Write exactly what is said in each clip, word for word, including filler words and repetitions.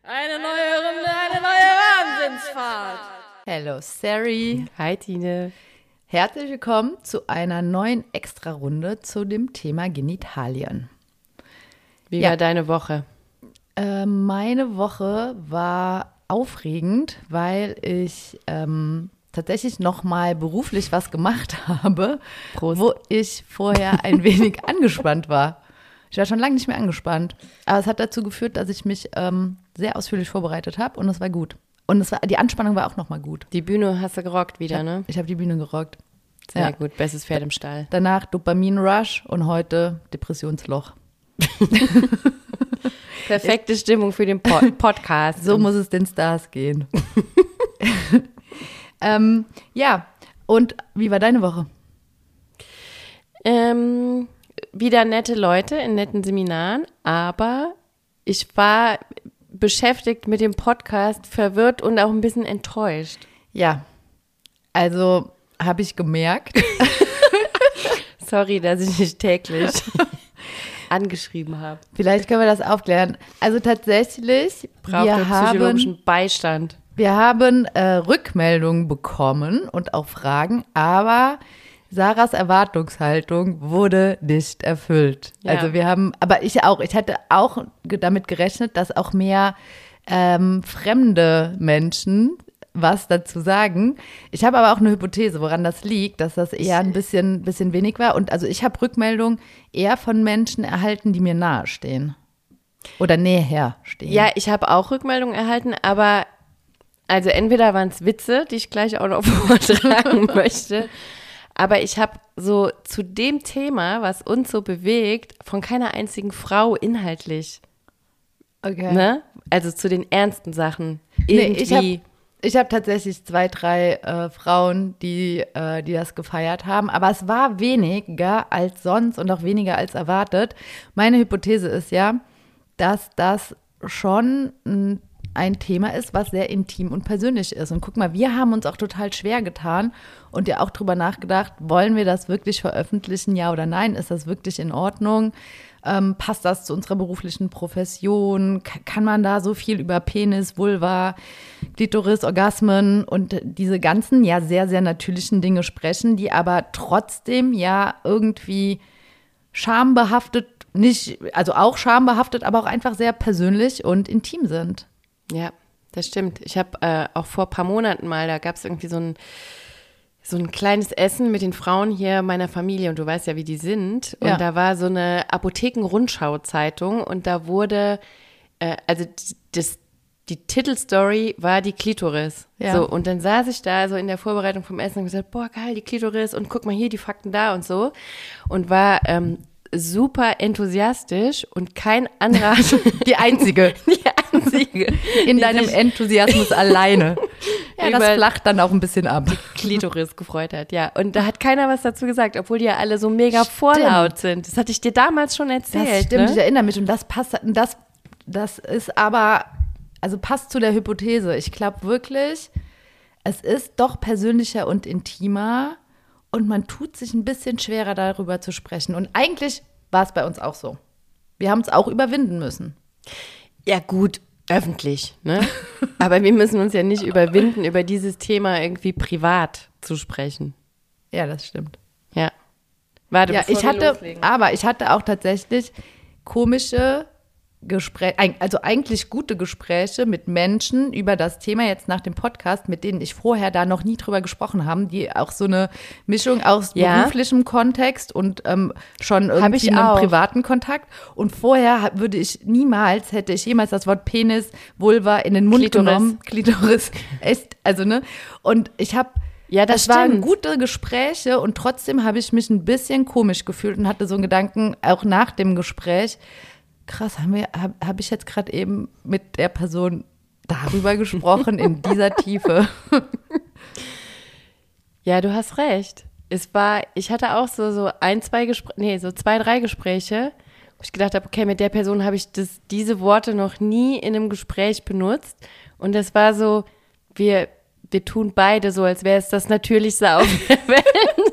Eine neue Runde, eine neue Wahnsinnsfahrt. Hello, Sari. Hi, Tine. Herzlich willkommen zu einer neuen Extra-Runde zu dem Thema Genitalien. Wie Ja. war deine Woche? Äh, meine Woche war aufregend, weil ich ähm, tatsächlich nochmal beruflich was gemacht habe, Prost. wo ich vorher ein wenig angespannt war. Ich war schon lange nicht mehr angespannt, aber es hat dazu geführt, dass ich mich ähm, sehr ausführlich vorbereitet habe und es war gut. Und es war, die Anspannung war auch nochmal gut. Die Bühne hast du gerockt wieder, ne? Ich habe die Bühne gerockt. Sehr Ja. gut, bestes Pferd im Stall. Danach Dopamin-Rush und heute Depressionsloch. Perfekte Stimmung für den Pod- Podcast. So muss es den Stars gehen. ähm, ja, und wie war deine Woche? Ähm, wieder nette Leute in netten Seminaren, aber ich war beschäftigt mit dem Podcast, verwirrt und auch ein bisschen enttäuscht. Ja, also habe ich gemerkt. Sorry, dass ich dich täglich angeschrieben habe. Vielleicht können wir das aufklären. Also tatsächlich, Braucht wir wir haben, psychologischen Beistand. wir haben äh, Rückmeldungen bekommen und auch Fragen, aber Sarahs Erwartungshaltung wurde nicht erfüllt. Ja. Also wir haben, aber ich auch, ich hatte auch ge- damit gerechnet, dass auch mehr ähm, fremde Menschen was dazu sagen. Ich habe aber auch eine Hypothese, woran das liegt, dass das eher ein bisschen, bisschen wenig war. Und also ich habe Rückmeldungen eher von Menschen erhalten, die mir nahe stehen. Oder näher stehen. Ja, ich habe auch Rückmeldungen erhalten, aber also entweder waren es Witze, die ich gleich auch noch vortragen möchte, aber ich habe so zu dem Thema, was uns so bewegt, von keiner einzigen Frau inhaltlich, Okay. ne? Also zu den ernsten Sachen. Nee, Irgendwie. ich habe ich hab tatsächlich zwei, drei äh, Frauen, die, äh, die das gefeiert haben. Aber es war weniger als sonst und auch weniger als erwartet. Meine Hypothese ist ja, dass das schon ein, ein Thema ist, was sehr intim und persönlich ist. Und guck mal, wir haben uns auch total schwer getan und ja auch drüber nachgedacht, wollen wir das wirklich veröffentlichen, ja oder nein? Ist das wirklich in Ordnung? Ähm, passt das zu unserer beruflichen Profession? K- kann man da so viel über Penis, Vulva, Klitoris, Orgasmen und diese ganzen ja sehr, sehr natürlichen Dinge sprechen, die aber trotzdem ja irgendwie schambehaftet, nicht, also auch schambehaftet, aber auch einfach sehr persönlich und intim sind. Ja, das stimmt. Ich habe äh, auch vor ein paar Monaten mal, da gab es irgendwie so ein, so ein kleines Essen mit den Frauen hier meiner Familie und du weißt ja, wie die sind. Und Ja. da war so eine Apotheken-Rundschau-Zeitung und da wurde, äh, also das, die Titelstory war die Klitoris. Ja. So, und dann saß ich da so in der Vorbereitung vom Essen und gesagt, boah, geil, die Klitoris und guck mal hier, die Fakten da und so. Und war ähm, super enthusiastisch und kein anderer, Die einzige die einzige, in die deinem sich Enthusiasmus alleine. Ja, das Über- flacht dann auch ein bisschen ab. Klitoris gefreut hat, ja. Und da hat keiner was dazu gesagt, obwohl die ja alle so mega vorlaut sind. Das hatte ich dir damals schon erzählt. Das stimmt, ich ne? erinnere mich. Und das passt, das, das ist aber, also passt zu der Hypothese. Ich glaube wirklich, es ist doch persönlicher und intimer und man tut sich ein bisschen schwerer, darüber zu sprechen. Und eigentlich war es bei uns auch so. Wir haben es auch überwinden müssen. Ja gut, öffentlich, ne? Aber wir müssen uns ja nicht überwinden, über dieses Thema irgendwie privat zu sprechen. Ja, das stimmt. Ja. Warte, Ja, bevor ich wir hatte, loslegen. aber ich hatte auch tatsächlich komische Gespräche, also eigentlich gute Gespräche mit Menschen über das Thema jetzt nach dem Podcast, mit denen ich vorher da noch nie drüber gesprochen habe, die auch so eine Mischung aus Ja. beruflichem Kontext und ähm, schon Hab irgendwie ich einem auch. privaten Kontakt. Und vorher ha- würde ich niemals, hätte ich jemals das Wort Penis, Vulva in den Mund Klitoris. genommen. Klitoris. Echt, also ne. Und ich habe Ja, das es waren stimmt. gute Gespräche und trotzdem habe ich mich ein bisschen komisch gefühlt und hatte so einen Gedanken, auch nach dem Gespräch, krass, haben wir, habe hab ich jetzt gerade eben mit der Person darüber gesprochen, in dieser Tiefe. Ja, du hast recht. Es war, ich hatte auch so, so ein, zwei Gespräche, nee, so zwei, drei Gespräche, wo ich gedacht habe, okay, mit der Person habe ich das, diese Worte noch nie in einem Gespräch benutzt. Und das war so, wir, wir tun beide so, als wäre es das Natürlichste auf der Welt.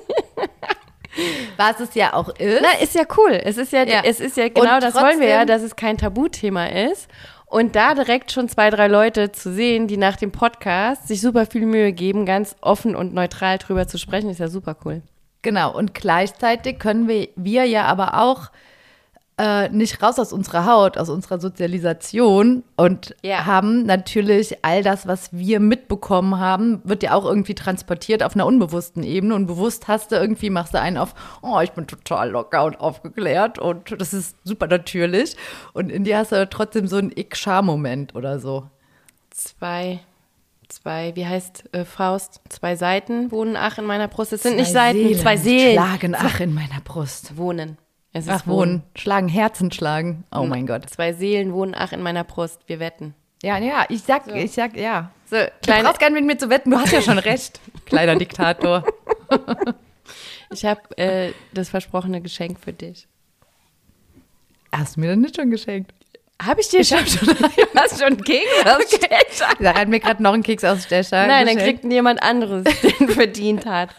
Was es ja auch ist. Na, ist ja cool. Es ist ja, Ja. es ist ja genau Und das wollen wir ja, trotzdem- dass es kein Tabuthema ist. Und da direkt schon zwei, drei Leute zu sehen, die nach dem Podcast sich super viel Mühe geben, ganz offen und neutral drüber zu sprechen, ist ja super cool. Genau, und gleichzeitig können wir, wir ja aber auch äh, nicht raus aus unserer Haut, aus unserer Sozialisation und Ja. haben natürlich all das, was wir mitbekommen haben, wird ja auch irgendwie transportiert auf einer unbewussten Ebene und bewusst hast du irgendwie, machst du einen auf, oh, ich bin total locker und aufgeklärt und das ist super natürlich und in dir hast du trotzdem so einen Ich-Schar-Moment oder so. Zwei, zwei, wie heißt äh, Faust? Zwei Seiten wohnen, ach, in meiner Brust. Es sind nicht Zwei Seiten, Seelen zwei Seelen. Schlagen, ach, in meiner Brust. Wohnen. Es ist Ach, wohnen, schlagen, Herzen schlagen. Oh Hm. mein Gott. Zwei Seelen wohnen, ach, in meiner Brust. Wir wetten. Ja, ja, ich sag, ich sag, ja. So, Du kleine, brauchst gar nicht mit mir zu wetten, du hast ja schon recht. Kleiner Diktator. ich habe äh, das versprochene Geschenk für dich. Hast du mir das nicht schon geschenkt? Habe ich dir schon? schon Du hast schon einen Keks aus Stellschein. Er hat mir gerade noch einen Keks aus Stellschein Nein, dann geschenkt. kriegt jemand anderes, den verdient hat.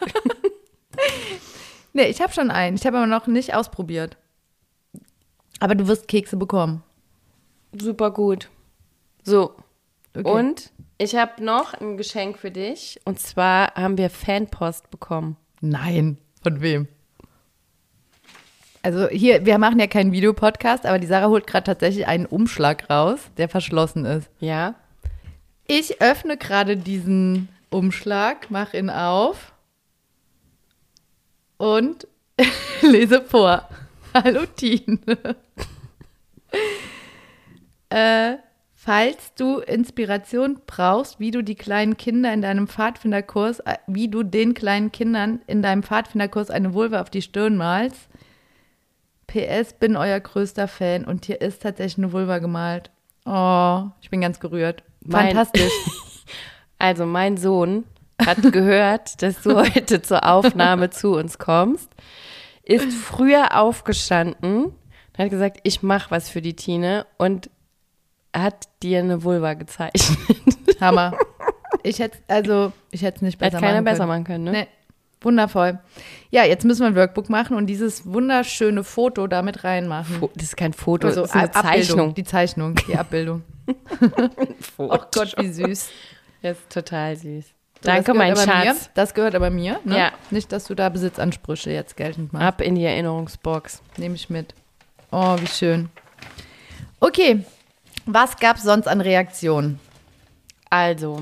Nee, ich habe schon einen. Ich habe aber noch nicht ausprobiert. Aber du wirst Kekse bekommen. Super gut. So, Okay. und ich habe noch ein Geschenk für dich. Und zwar haben wir Fanpost bekommen. Nein. Von wem? Also hier, wir machen ja keinen Videopodcast, aber die Sarah holt gerade tatsächlich einen Umschlag raus, der verschlossen ist. Ja? Ich öffne gerade diesen Umschlag, mache ihn auf und lese vor. Hallo Tine. äh, falls du Inspiration brauchst, wie du die kleinen Kinder in deinem Pfadfinderkurs, äh, wie du den kleinen Kindern in deinem Pfadfinderkurs eine Vulva auf die Stirn malst, P S, bin euer größter Fan und hier ist tatsächlich eine Vulva gemalt. Oh, ich bin ganz gerührt. Mein- Fantastisch. Also mein Sohn hat gehört, dass du heute zur Aufnahme zu uns kommst, ist früher aufgestanden, hat gesagt, ich mache was für die Tine und hat dir eine Vulva gezeichnet. Hammer. Ich hätte also, ich hätte es nicht besser Hätte keiner machen können. besser machen können, ne? Nee. Wundervoll. Ja, jetzt müssen wir ein Workbook machen und dieses wunderschöne Foto damit reinmachen. Fo- Das ist kein Foto, Also das ist eine Abbildung, Zeichnung. Die Zeichnung, die Abbildung. Oh Gott, wie süß. Das ist total süß. So, Danke, das mein gehört aber Schatz. Mir. Das gehört aber mir. Ne? Ja. Nicht, dass du da Besitzansprüche jetzt geltend machst. Ab in die Erinnerungsbox. Nehme ich mit. Oh, wie schön. Okay, was gab es sonst an Reaktionen? Also,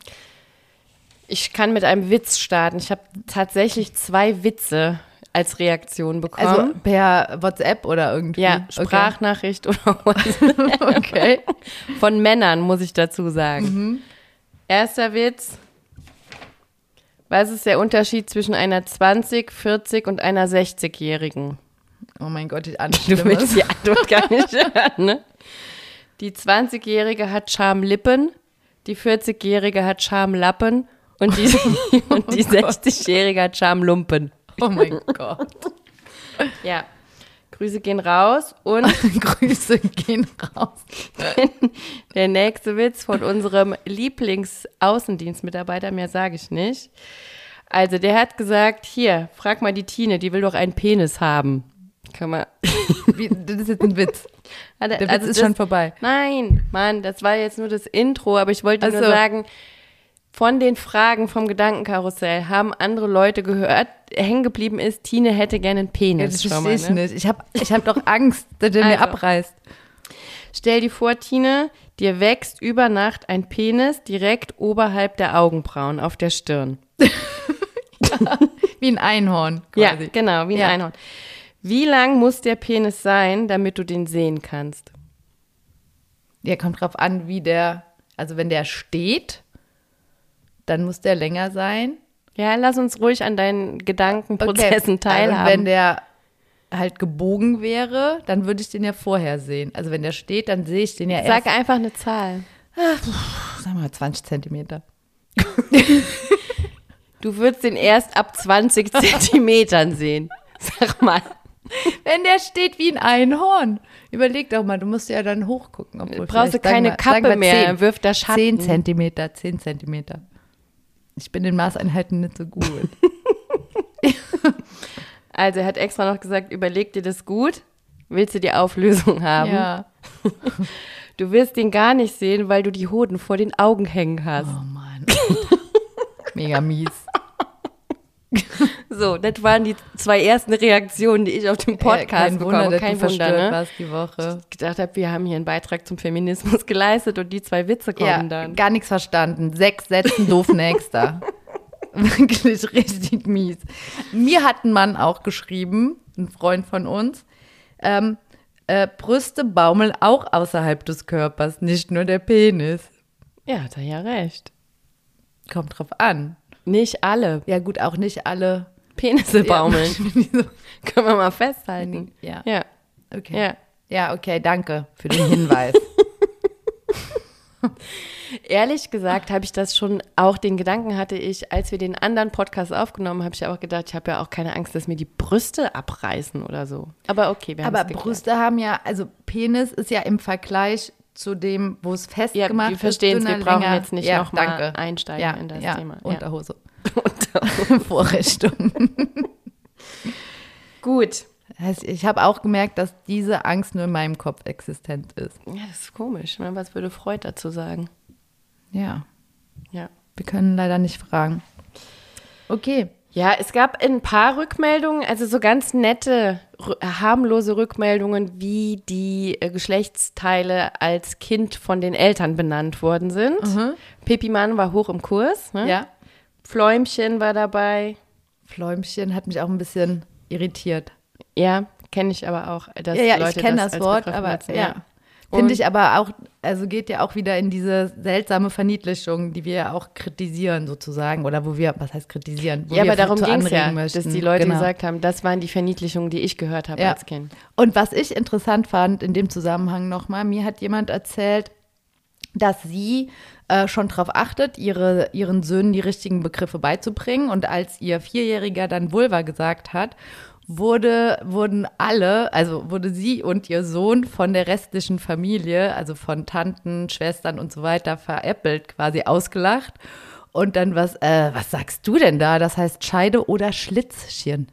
ich kann mit einem Witz starten. Ich habe tatsächlich zwei Witze als Reaktion bekommen. Also per WhatsApp oder irgendwie? ja, Sprachnachricht oder was. Okay. okay. Von Männern, muss ich dazu sagen. Mhm. Erster Witz. Was ist der Unterschied zwischen einer zwanzig-, vierzig- und einer sechzigjährigen? Oh mein Gott, die Du Anstimme. willst die Antwort gar nicht hören, ne? Die zwanzigjährige hat Schamlippen, die vierzigjährige hat Schamlappen und die, und die sechzigjährige hat Schamlumpen. Oh mein Gott. Ja. Grüße gehen raus und Grüße gehen raus. der nächste Witz von unserem Lieblingsaußendienstmitarbeiter, mehr sage ich nicht. Also der hat gesagt, hier, frag mal die Tine, die will doch einen Penis haben. Kann man. Wie, das ist jetzt ein Witz. Hat er- Der Witz also ist das- schon vorbei. Nein, Mann, das war jetzt nur das Intro, aber ich wollte Ach nur so. sagen, von den Fragen vom Gedankenkarussell haben andere Leute gehört, hängen geblieben ist, Tine hätte gerne einen Ja, Penis. das Schau verstehe ich mal, ne? nicht. Ich habe ich hab doch Angst, dass der mir Also. abreißt. Stell dir vor, Tine, dir wächst über Nacht ein Penis direkt oberhalb der Augenbrauen auf der Stirn. Wie ein Einhorn Ja, quasi. genau, wie ein Ja. Einhorn. Wie lang muss der Penis sein, damit du den sehen kannst? Ja, kommt drauf an, wie der, also wenn der steht, dann muss der länger sein. Ja, lass uns ruhig an deinen Gedankenprozessen Okay. teilhaben. Und wenn der halt gebogen wäre, dann würde ich den ja vorher sehen. Also wenn der steht, dann sehe ich den ja Sag erst, einfach eine Zahl. sagen wir mal, zwanzig Zentimeter. Du würdest den erst ab zwanzig Zentimetern sehen. Sag mal. Wenn der steht wie ein Einhorn. Überleg doch mal, du musst ja dann hochgucken. Obwohl Brauchst du vielleicht, sagen keine wir- Kappe sagen wir mehr, zehn. wirft da Schatten. Zehn Zentimeter, zehn Zentimeter. Ich bin in Maßeinheiten nicht so gut. Also er hat extra noch gesagt, überleg dir das gut. Willst du die Auflösung haben? Ja. Du wirst den gar nicht sehen, weil du die Hoden vor den Augen hängen hast. Oh Mann. Mega mies. So, das waren die zwei ersten Reaktionen, die ich auf dem Podcast Kein bekomme. Wunder, Kein dass du Wunder, verstört ne? warst die Woche. Ich gedacht habe, wir haben hier einen Beitrag zum Feminismus geleistet und die zwei Witze kommen Ja, dann. gar nichts verstanden. Sechs Sätzen doof nächster. Wirklich richtig mies. Mir hat ein Mann auch geschrieben, ein Freund von uns, ähm, äh, Brüste baumeln auch außerhalb des Körpers, nicht nur der Penis. Ja, hat er ja recht. Kommt drauf an. Nicht alle Ja gut, auch nicht alle. Penisse baumeln. Ja, Können wir mal festhalten. ja. Ja. Okay. Ja. Ja, okay, danke für den Hinweis. Ehrlich gesagt habe ich das schon, auch den Gedanken hatte ich, als wir den anderen Podcast aufgenommen, habe ich auch gedacht, ich habe ja auch keine Angst, dass mir die Brüste abreißen oder so. Aber okay, wir haben Aber es geklärt. Brüste haben ja, also Penis ist ja im Vergleich zu dem, wo es festgemacht Ja, wir ist. verstehen es, wir dünner, brauchen länger. jetzt nicht Ja, nochmal danke. einsteigen ja, in das ja, Thema. Ja. Unterhose. Unterhose. Vorrichtung. Gut. Also ich habe auch gemerkt, dass diese Angst nur in meinem Kopf existent ist. Ja, das ist komisch. Ne? Was würde Freud dazu sagen? Ja, Ja. wir können leider nicht fragen. Okay. Ja, es gab ein paar Rückmeldungen, also so ganz nette, r- harmlose Rückmeldungen, wie die äh, Geschlechtsteile als Kind von den Eltern benannt worden sind. Mhm. Pipi-Mann war hoch im Kurs. Ne? Ja. Fläumchen war dabei. Fläumchen hat mich auch ein bisschen irritiert. Ja, kenne ich aber auch. Dass ja, ja, Leute ich kenne das, als Wort, Begriff aber nutzen, ja. Und- Finde ich aber auch, also geht ja auch wieder in diese seltsame Verniedlichung, die wir ja auch kritisieren sozusagen. Oder wo wir, was heißt kritisieren? Wo Ja, wir aber darum zu ging es ja, anregen möchten. dass die Leute Genau. gesagt haben, das waren die Verniedlichungen, die ich gehört habe Ja. als Kind. Und was ich interessant fand in dem Zusammenhang nochmal, mir hat jemand erzählt, dass sie äh, schon darauf achtet, ihre, ihren Söhnen die richtigen Begriffe beizubringen. Und als ihr Vierjähriger dann Vulva gesagt hat, wurde, wurden alle, also wurde sie und ihr Sohn von der restlichen Familie, also von Tanten, Schwestern und so weiter, veräppelt, quasi ausgelacht. Und dann was, äh, was sagst du denn da? Das heißt Scheide oder Schlitzchen.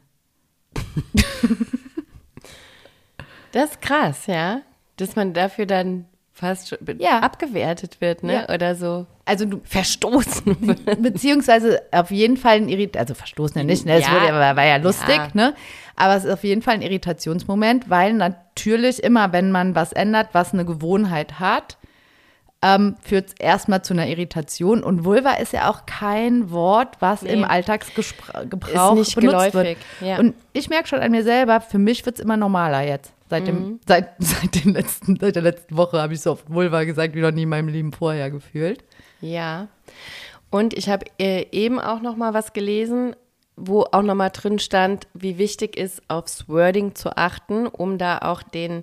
Das ist krass, ja. Dass man dafür dann fast schon be- Ja. abgewertet wird, ne? Ja. Oder so Also du verstoßen wird. Beziehungsweise auf jeden Fall ein Irrit, also verstoßen ja nicht, ne? Das Ja. wurde, war, war ja lustig, Ja. ne? Aber es ist auf jeden Fall ein Irritationsmoment, weil natürlich immer, wenn man was ändert, was eine Gewohnheit hat, ähm, führt es erstmal zu einer Irritation. Und Vulva ist ja auch kein Wort, was Nee. im Alltagsgebrauch Ist nicht benutzt geläufig, wird. ja. Und ich merke schon an mir selber, für mich wird es immer normaler jetzt. Seit, dem, Mhm. seit, seit, den letzten, seit der letzten Woche habe ich so oft Vulva gesagt, wie noch nie in meinem Leben vorher gefühlt. Ja. Und ich habe äh, eben auch noch mal was gelesen, wo auch noch mal drin stand, wie wichtig ist, aufs Wording zu achten, um da auch den,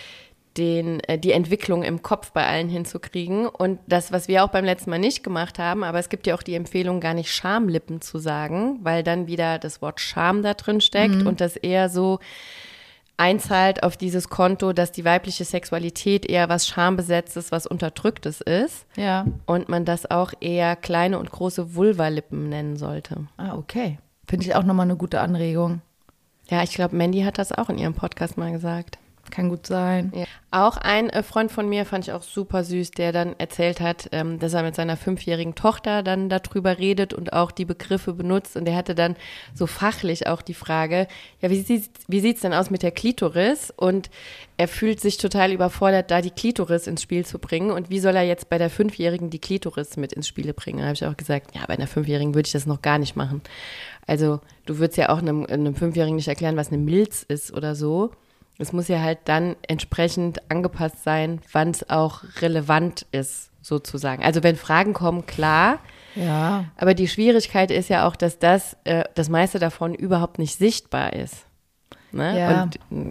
den, äh, die Entwicklung im Kopf bei allen hinzukriegen. Und das, was wir auch beim letzten Mal nicht gemacht haben, aber es gibt ja auch die Empfehlung, gar nicht Schamlippen zu sagen, weil dann wieder das Wort Scham da drin steckt und das eher so einzahlt auf dieses Konto, dass die weibliche Sexualität eher was Schambesetztes, was Unterdrücktes ist. Ja. Und man das auch eher kleine und große Vulvalippen nennen sollte. Ah, okay. Finde ich auch nochmal eine gute Anregung. Ja, ich glaube, Mandy hat das auch in ihrem Podcast mal gesagt. Kann gut sein. Ja. Auch ein äh, Freund von mir fand ich auch super süß, der dann erzählt hat, ähm, dass er mit seiner fünfjährigen Tochter dann darüber redet und auch die Begriffe benutzt. Und der hatte dann so fachlich auch die Frage, ja, wie sieht wie sieht's denn aus mit der Klitoris? Und er fühlt sich total überfordert, da die Klitoris ins Spiel zu bringen. Und wie soll er jetzt bei der Fünfjährigen die Klitoris mit ins Spiel bringen? Da habe ich auch gesagt, ja, bei einer Fünfjährigen würde ich das noch gar nicht machen. Also du würdest ja auch einem, einem Fünfjährigen nicht erklären, was eine Milz ist oder so. Es muss ja halt dann entsprechend angepasst sein, wann es auch relevant ist, sozusagen. Also wenn Fragen kommen, klar. Ja. Aber die Schwierigkeit ist ja auch, dass das, äh, das meiste davon überhaupt nicht sichtbar ist. Ne? Ja. Und mh,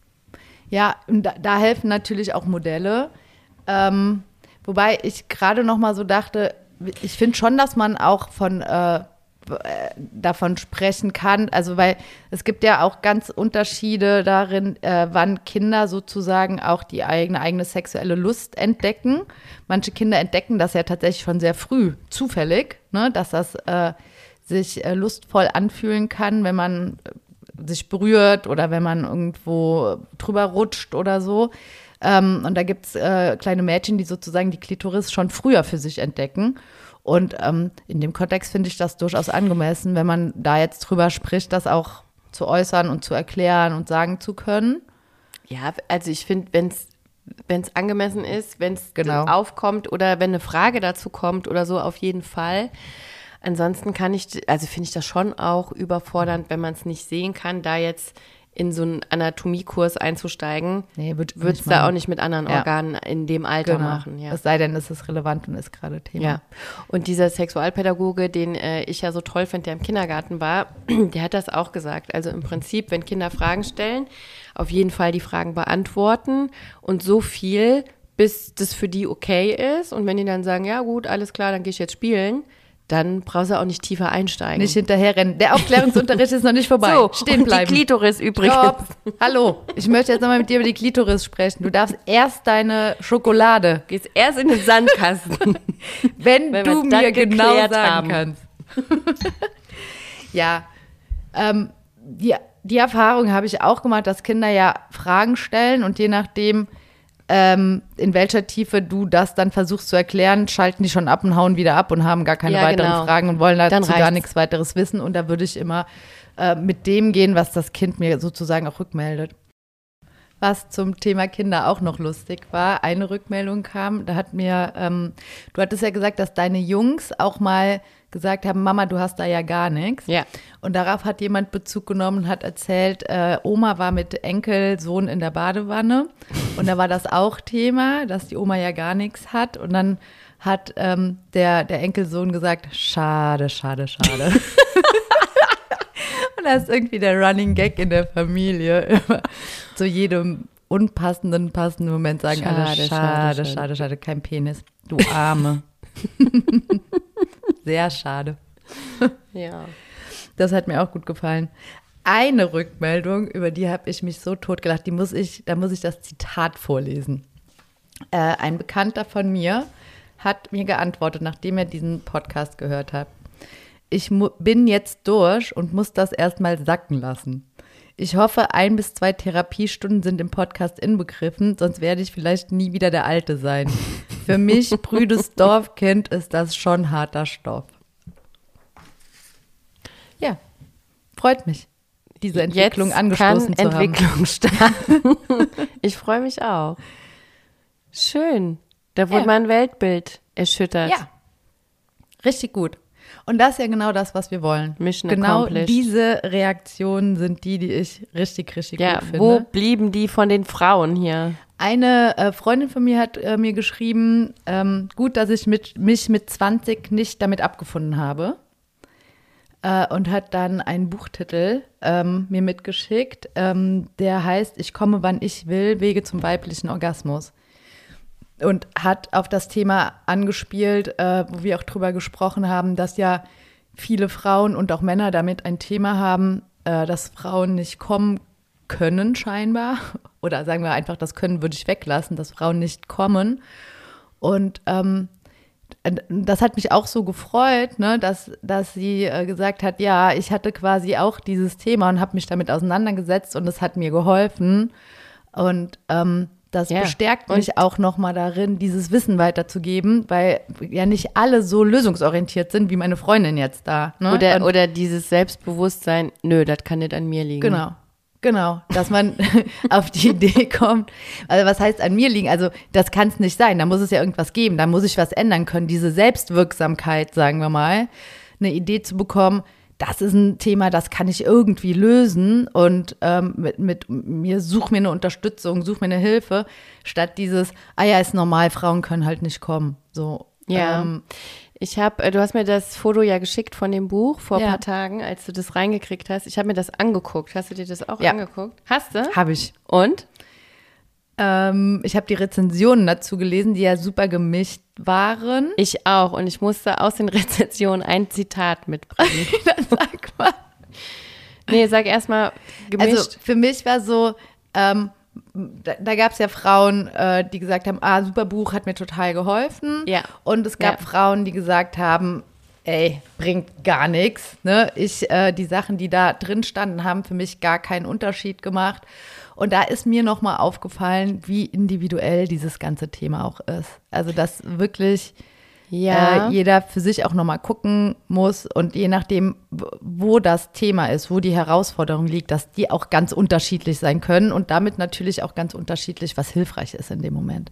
Ja, und da, da helfen natürlich auch Modelle. Ähm, wobei ich gerade noch mal so dachte, ich finde schon, dass man auch von äh, davon sprechen kann. Also weil es gibt ja auch ganz Unterschiede darin, äh, wann Kinder sozusagen auch die eigene, eigene sexuelle Lust entdecken. Manche Kinder entdecken das ja tatsächlich schon sehr früh, zufällig, ne, dass das äh, sich äh, lustvoll anfühlen kann, wenn man sich berührt oder wenn man irgendwo drüber rutscht oder so. Ähm, und da gibt es äh, kleine Mädchen, die sozusagen die Klitoris schon früher für sich entdecken. Und ähm, in dem Kontext finde ich das durchaus angemessen, wenn man da jetzt drüber spricht, das auch zu äußern und zu erklären und sagen zu können. Ja, also ich finde, wenn es wenn es angemessen ist, wenn es Genau. aufkommt oder wenn eine Frage dazu kommt oder so, auf jeden Fall. Ansonsten kann ich, also finde ich das schon auch überfordernd, wenn man es nicht sehen kann, da jetzt in so einen Anatomiekurs einzusteigen, Nee, würd- würde es nicht da machen. auch nicht mit anderen Ja. Organen in dem Alter Genau. machen. Ja. Es sei denn, es ist relevant und ist gerade Thema. Ja, und dieser Sexualpädagoge, den äh, ich ja so toll finde, der im Kindergarten war, der hat das auch gesagt. Also im Prinzip, wenn Kinder Fragen stellen, auf jeden Fall die Fragen beantworten und so viel, bis das für die okay ist. Und wenn die dann sagen, ja gut, alles klar, dann gehe ich jetzt spielen, dann brauchst du auch nicht tiefer einsteigen. Nicht hinterherrennen. Der Aufklärungsunterricht ist noch nicht vorbei. so, Stehen und bleiben. die Klitoris übrigens. Stopp. Hallo, ich möchte jetzt nochmal mit dir über die Klitoris sprechen. Du darfst erst deine Schokolade, Gehst erst in den Sandkasten. wenn, Wenn du wir das mir genau geklärt sagen haben. kannst. Ja, ähm, die, die Erfahrung habe ich auch gemacht, dass Kinder ja Fragen stellen und je nachdem, ähm, in welcher Tiefe du das dann versuchst zu erklären, schalten die schon ab und hauen wieder ab und haben gar keine Ja, weiteren genau. Fragen und wollen Dann dazu gar reicht's. nichts weiteres wissen. Und da würde ich immer äh, mit dem gehen, was das Kind mir sozusagen auch rückmeldet. Was zum Thema Kinder auch noch lustig war, eine Rückmeldung kam, da hat mir, ähm, du hattest ja gesagt, dass deine Jungs auch mal gesagt haben, Mama, du hast da ja gar nichts. Ja. Und darauf hat jemand Bezug genommen und hat erzählt, äh, Oma war mit Enkelsohn in der Badewanne und da war das auch Thema, dass die Oma ja gar nichts hat und dann hat ähm, der, der Enkelsohn gesagt, schade, schade, schade. Und das ist irgendwie der Running Gag in der Familie. Immer zu jedem unpassenden, passenden Moment sagen Schade, alle, schade, schade, schade, schade. schade, kein Penis. Du Arme. Sehr schade. Ja. Das hat mir auch gut gefallen. Eine Rückmeldung, über die habe ich mich so totgelacht, die muss ich, da muss ich das Zitat vorlesen. Äh, ein Bekannter von mir hat mir geantwortet, nachdem er diesen Podcast gehört hat. Ich mu- bin jetzt durch und muss das erstmal sacken lassen. Ich hoffe, ein bis zwei Therapiestunden sind im Podcast inbegriffen, sonst werde ich vielleicht nie wieder der Alte sein. Für mich, prüdes Dorfkind, ist das schon harter Stoff. Ja, freut mich, diese Entwicklung Jetzt angestoßen kann zu haben. Entwicklung starten. Ich freue mich auch. Schön. Da wurde Ja. mein Weltbild erschüttert. Ja, richtig gut. Und das ist ja genau das, was wir wollen. Mission genau accomplished. diese Reaktionen sind die, die ich richtig, richtig Ja, gut finde. wo blieben die von den Frauen hier? Eine äh, Freundin von mir hat äh, mir geschrieben, ähm, gut, dass ich mit, mich mit zwanzig nicht damit abgefunden habe. Äh, und hat dann einen Buchtitel ähm, mir mitgeschickt, ähm, der heißt Ich komme, wann ich will, Wege zum weiblichen Orgasmus. Und hat auf das Thema angespielt, äh, wo wir auch drüber gesprochen haben, dass ja viele Frauen und auch Männer damit ein Thema haben, äh, dass Frauen nicht kommen können scheinbar. Oder sagen wir einfach, das Können würde ich weglassen, dass Frauen nicht kommen. Und ähm, das hat mich auch so gefreut, ne, dass, dass sie äh, gesagt hat, ja, ich hatte quasi auch dieses Thema und habe mich damit auseinandergesetzt und es hat mir geholfen. Und ähm, das Ja, bestärkt und- mich auch nochmal darin, dieses Wissen weiterzugeben, weil ja nicht alle so lösungsorientiert sind wie meine Freundin jetzt da. Ne? Oder, Und- oder dieses Selbstbewusstsein, nö, das kann nicht an mir liegen. Genau, genau, dass man auf die Idee kommt. Also was heißt an mir liegen? Also das kann es nicht sein. Da muss es ja irgendwas geben. Da muss ich was ändern können. Diese Selbstwirksamkeit, sagen wir mal, eine Idee zu bekommen. Das ist ein Thema, das kann ich irgendwie lösen und ähm, mit, mit mir, such mir eine Unterstützung, such mir eine Hilfe, statt dieses, ah ja, ist normal, Frauen können halt nicht kommen. So, Ja. ähm, Ich habe, du hast mir das Foto ja geschickt von dem Buch vor ein Ja. paar Tagen, als du das reingekriegt hast. Ich habe mir das angeguckt. Hast du dir das auch Ja. angeguckt? Hast du? habe ich. Und? Ähm, ich habe die Rezensionen dazu gelesen, die ja super gemischt waren. Ich auch. Und ich musste aus den Rezensionen ein Zitat mitbringen. Dann sag mal. Nee, sag erstmal gemischt. Also für mich war so, ähm, da, da gab es ja Frauen, äh, die gesagt haben, ah, super Buch, hat mir total geholfen. Ja. Und es gab Ja. Frauen, die gesagt haben, ey, bringt gar nichts. Ne? Ich, äh, die Sachen, die da drin standen, haben für mich gar keinen Unterschied gemacht. Und da ist mir nochmal aufgefallen, wie individuell dieses ganze Thema auch ist. Also, dass wirklich Ja. äh, jeder für sich auch nochmal gucken muss und je nachdem, wo das Thema ist, wo die Herausforderung liegt, dass die auch ganz unterschiedlich sein können und damit natürlich auch ganz unterschiedlich, was hilfreich ist in dem Moment.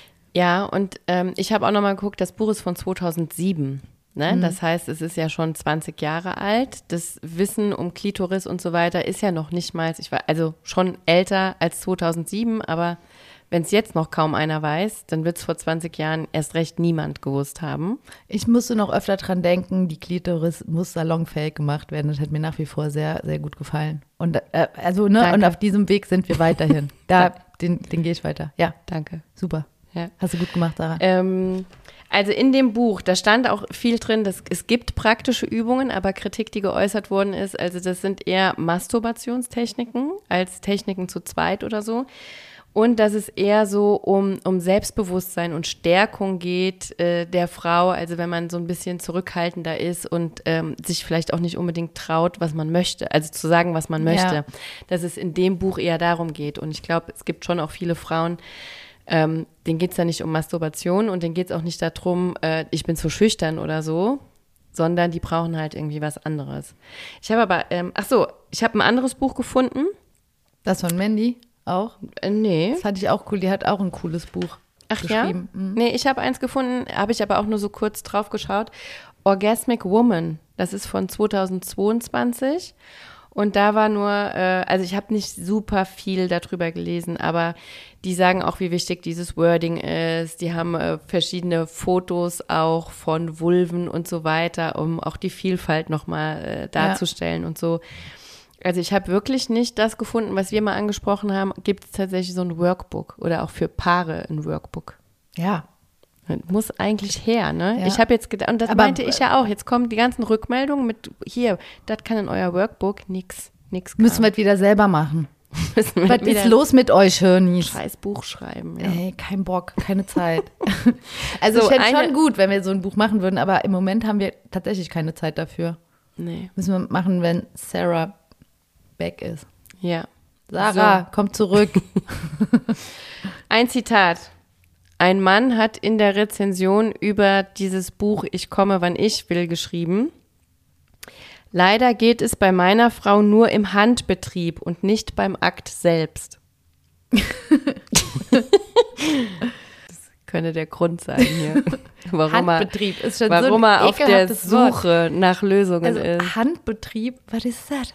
Ja, und ähm, ich habe auch nochmal geguckt, das Buch ist von zweitausendsieben. Ne? Mhm. Das heißt, es ist ja schon zwanzig Jahre alt. Das Wissen um Klitoris und so weiter ist ja noch nicht mal, ich war also schon älter als zweitausendsieben, aber wenn es jetzt noch kaum einer weiß, dann wird es vor zwanzig Jahren erst recht niemand gewusst haben. Ich musste noch öfter dran denken, die Klitoris muss salonfähig gemacht werden. Das hat mir nach wie vor sehr, sehr gut gefallen. Und äh, also ne, und auf diesem Weg sind wir weiterhin. Da, den, den gehe ich weiter. Ja, danke. Super. Ja. Hast du gut gemacht, Sarah. Ähm, also in dem Buch, da stand auch viel drin, dass es gibt praktische Übungen, aber Kritik, die geäußert worden ist, also das sind eher Masturbationstechniken als Techniken zu zweit oder so. Und dass es eher so um, um Selbstbewusstsein und Stärkung geht äh, der Frau, also wenn man so ein bisschen zurückhaltender ist und ähm, sich vielleicht auch nicht unbedingt traut, was man möchte, also zu sagen, was man möchte, Ja. dass es in dem Buch eher darum geht. Und ich glaube, es gibt schon auch viele Frauen, ähm, denen geht es ja nicht um Masturbation und denen geht es auch nicht darum, äh, ich bin zu schüchtern oder so, sondern die brauchen halt irgendwie was anderes. Ich habe aber, ähm, ach so, ich habe ein anderes Buch gefunden. Das von Mandy auch? Äh, nee. Das fand ich auch cool. Die hat auch ein cooles Buch Ach geschrieben. ja? Mhm. Nee, ich habe eins gefunden, habe ich aber auch nur so kurz drauf geschaut. Orgasmic Woman, das ist von zweitausendzweiundzwanzig. Und da war nur, äh, also ich habe nicht super viel darüber gelesen, aber die sagen auch, wie wichtig dieses Wording ist. Die haben äh, verschiedene Fotos auch von Vulven und so weiter, um auch die Vielfalt nochmal äh, darzustellen ja. und so. Also ich habe wirklich nicht das gefunden, was wir mal angesprochen haben. Gibt es tatsächlich so ein Workbook oder auch für Paare ein Workbook? Ja. Das muss eigentlich her, ne? Ja. Ich habe jetzt gedacht, und das Aber, meinte ich ja auch, jetzt kommen die ganzen Rückmeldungen mit, hier, das kann in euer Workbook, nix, nix Müssen wir es wieder selber machen. Müssen wir Was wieder ist los mit euch, Hirnis? scheiß Buch schreiben, ja. Ey, kein Bock, keine Zeit. Also So, ich fände eine- schon gut, wenn wir so ein Buch machen würden, aber im Moment haben wir tatsächlich keine Zeit dafür. Nee, Müssen wir machen, wenn Sarah weg ist. ja. Sarah, komm zurück. Ein Zitat. Ein Mann hat in der Rezension über dieses Buch Ich komme, wann ich will geschrieben: Leider geht es bei meiner Frau nur im Handbetrieb und nicht beim Akt selbst. Das könnte der Grund sein hier, warum er, Handbetrieb ist schon warum so ein er auf der ekelhaftes Wort. Suche nach Lösungen Also ist. Handbetrieb, was ist das?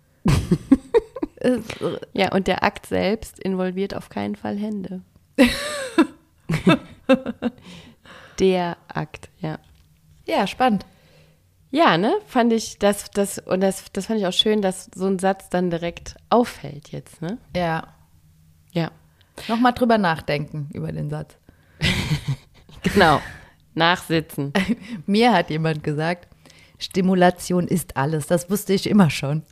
Ist- Ja, und der Akt selbst involviert auf keinen Fall Hände. Der Akt, ja. ja, spannend. Ja, ne, fand ich, das, das, und das, das fand ich auch schön, dass so ein Satz dann direkt auffällt jetzt, ne? Ja. Ja, Nochmal drüber nachdenken über den Satz. genau. Nachsitzen. Mir hat jemand gesagt, Stimulation ist alles. Das wusste ich immer schon.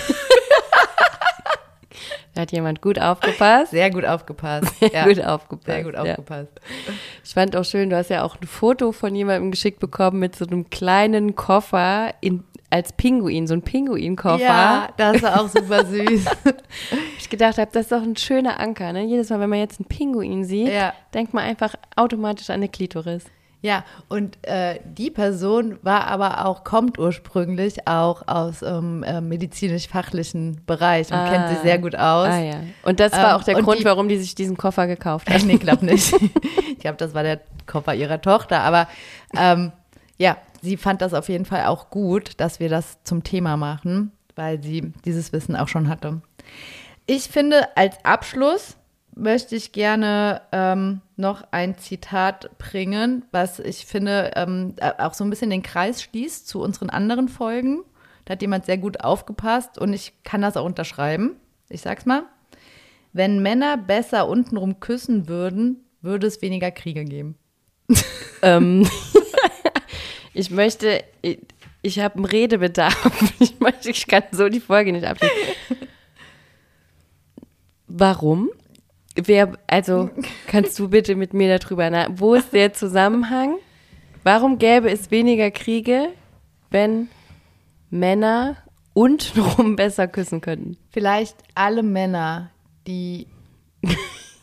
Da hat jemand gut aufgepasst. Sehr gut aufgepasst. Sehr Ja. gut aufgepasst. Sehr gut ja. aufgepasst. Ich fand auch schön, du hast ja auch ein Foto von jemandem geschickt bekommen mit so einem kleinen Koffer in, als Pinguin, so ein Pinguinkoffer. Ja, das war auch super süß. Ich gedacht habe, das ist doch ein schöner Anker, ne? Jedes Mal, wenn man jetzt einen Pinguin sieht, Ja. denkt man einfach automatisch an eine Klitoris. Ja, und äh, die Person war aber auch, kommt ursprünglich auch aus ähm, äh, medizinisch-fachlichen Bereich und Ah. kennt sich sehr gut aus. Ah ja. Und das war Ähm, auch der und Grund, die- warum die sich diesen Koffer gekauft hat. Nee, glaub nicht. Ich glaube, das war der Koffer ihrer Tochter. Aber ähm, ja, sie fand das auf jeden Fall auch gut, dass wir das zum Thema machen, weil sie dieses Wissen auch schon hatte. Ich finde, als Abschluss möchte ich gerne ähm, noch ein Zitat bringen, was ich finde ähm, auch so ein bisschen den Kreis schließt zu unseren anderen Folgen. Da hat jemand sehr gut aufgepasst und ich kann das auch unterschreiben. Ich sag's mal. Wenn Männer besser untenrum küssen würden, würde es weniger Kriege geben. ähm, ich möchte, ich, ich habe einen Redebedarf. Ich, möchte, ich kann so die Folge nicht abschließen. Warum? Wer, also, kannst du bitte mit mir darüber nach? Wo ist der Zusammenhang? Warum gäbe es weniger Kriege? wenn Männer untenrum besser küssen könnten? Vielleicht alle Männer, die ich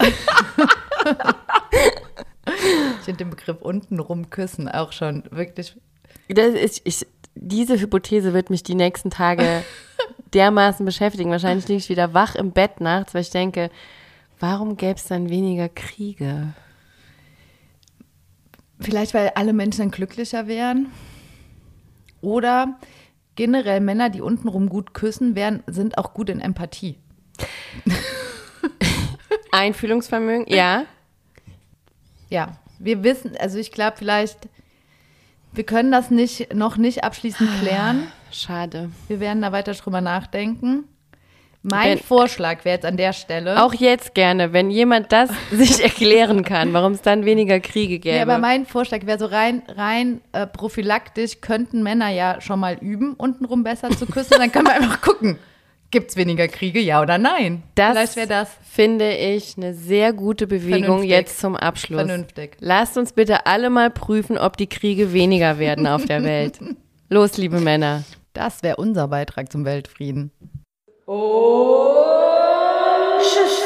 finde den Begriff untenrum küssen auch schon wirklich. Das ist, ich, diese Hypothese wird mich die nächsten Tage dermaßen beschäftigen. Wahrscheinlich liege ich wieder wach im Bett nachts, weil ich denke, warum gäbe es dann weniger Kriege? Vielleicht, weil alle Menschen dann glücklicher wären. Oder generell Männer, die untenrum gut küssen, wären, sind auch gut in Empathie. Einfühlungsvermögen, ja. Ja, wir wissen, also ich glaube vielleicht, wir können das nicht, noch nicht abschließend klären. Schade. Wir werden da weiter drüber nachdenken. Mein Wenn, Vorschlag wäre jetzt an der Stelle. Auch jetzt gerne, wenn jemand das sich erklären kann, warum es dann weniger Kriege gäbe. Ja, aber mein Vorschlag wäre so rein, rein äh, prophylaktisch könnten Männer ja schon mal üben, untenrum besser zu küssen. Dann können wir einfach gucken, gibt es weniger Kriege, ja oder nein? Das Vielleicht wäre das finde ich eine sehr gute Bewegung Vernünftig. Jetzt zum Abschluss. Vernünftig. Lasst uns bitte alle mal prüfen, ob die Kriege weniger werden auf der Welt. Los, liebe Männer. Das wäre unser Beitrag zum Weltfrieden. Oh,